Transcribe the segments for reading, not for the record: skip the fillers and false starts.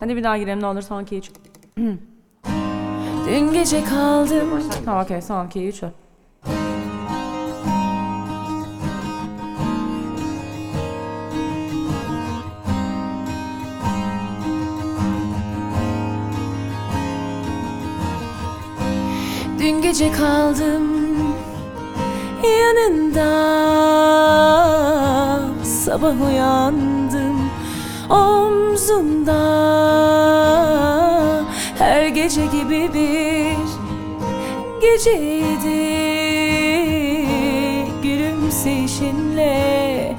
Hadi bir daha girelim ne olur, son 2 3. Dün gece kaldım. Tamam okey, son 2 3. Dün gece kaldım yanında, sabah uyandım omzunda. Her gece gibi bir geceydi, gülümseyişinle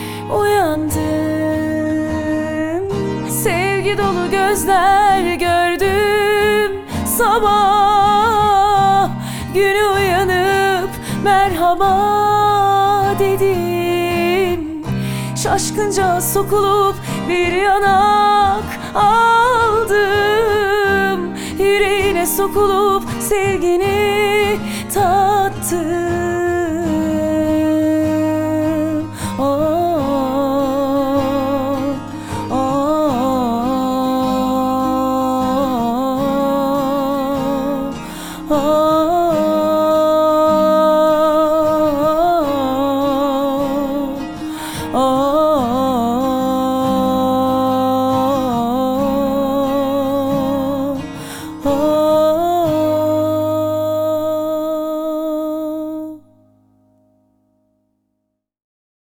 uyandım. Sevgi dolu gözler gördüm sabah, günü uyanıp merhaba dedim. Şaşkınca sokulup bir yanak aldım, yüreğine sokulup sevgini tattım. Oh,